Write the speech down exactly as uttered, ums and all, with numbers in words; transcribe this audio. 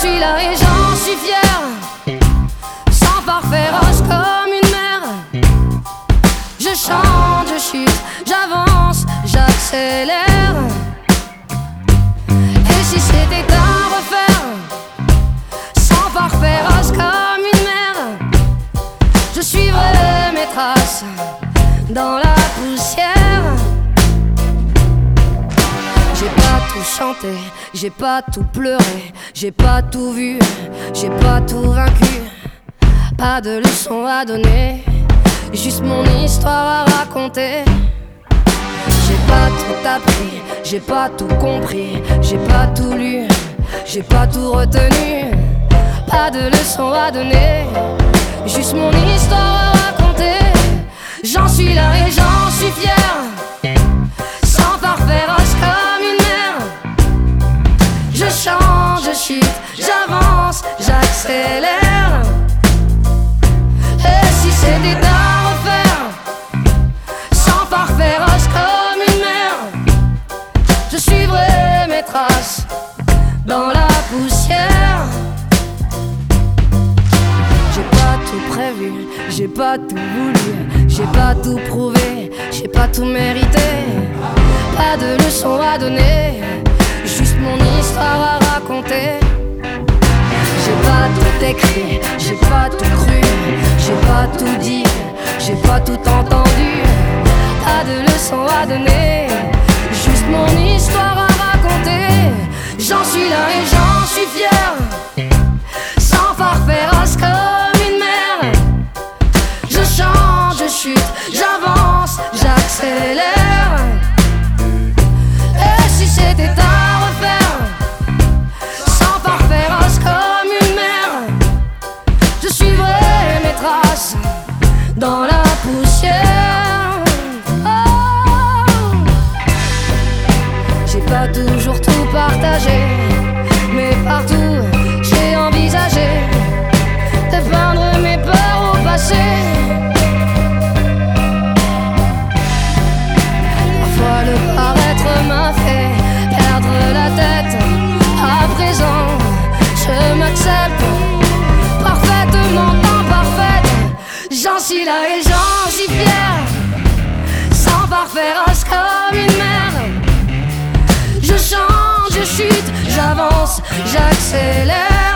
suis là et j'en suis fier. Sans phare féroce comme une mer, je chante, je chute, j'avance, j'accélère. Et si c'était à refaire, sans phare féroce comme une mer, je suivrai mes traces dans la poussière. J'ai pas tout chanté, j'ai pas tout pleuré, j'ai pas tout vu, j'ai pas tout vaincu. Pas de leçons à donner, juste mon histoire à raconter. J'ai pas tout appris, j'ai pas tout compris, j'ai pas tout lu, j'ai pas tout retenu. Pas de leçons à donner, juste mon histoire à raconter. J'en suis là et j'en suis fier. Sans phare féroce comme une mer, je chante, je chute, j'avance, j'accélère. Et si c'était à refaire, sans phare féroce comme une mer, je suivrai mes traces dans la poussière. J'ai pas tout prévu, j'ai pas tout voulu, j'ai pas tout prouvé, j'ai pas tout mérité. Pas de leçons à donner, juste mon histoire à raconter. J'ai pas tout écrit, j'ai pas tout cru, j'ai pas tout dit, j'ai pas tout entendu. Pas de leçons à donner, juste mon histoire à raconter. J'en suis là et j'en suis fier. Sans phare féroce comme une mer, je chante, je chute, j'avance, j'accélère. Et si c'était à refaire, sans phare féroce comme une mer, je suivrai mes traces dans la poussière. Oh, j'ai pas toujours tout partagé, mais partout j'ai envisagé de peindre mes peurs au passé. Parfois le paraître m'a fait perdre la tête. À présent je m'accepte parfaitement imparfaite. J'en suis là et j'en suis fier. Sans phare féroce comme une mer, je chante, je chute, j'avance, j'accélère.